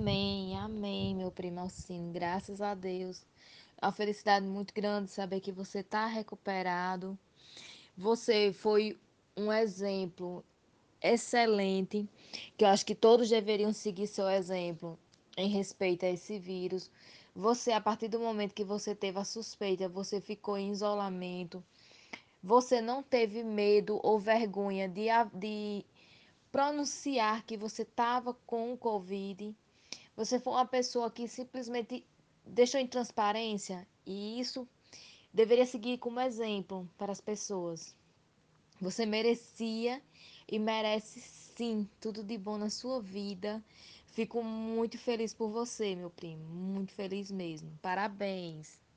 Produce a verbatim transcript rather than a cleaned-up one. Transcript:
Amém, amém, meu primo Alcino, graças a Deus. É uma felicidade muito grande saber que você está recuperado. Você foi um exemplo excelente, que eu acho que todos deveriam seguir seu exemplo em respeito a esse vírus. Você, a partir do momento que você teve a suspeita, você ficou em isolamento. Você não teve medo ou vergonha de, a- de pronunciar que você estava com o Covid. Você foi uma pessoa que simplesmente deixou em transparência e isso deveria seguir como exemplo para as pessoas. Você merecia e merece sim tudo de bom na sua vida. Fico muito feliz por você, meu primo. Muito feliz mesmo. Parabéns.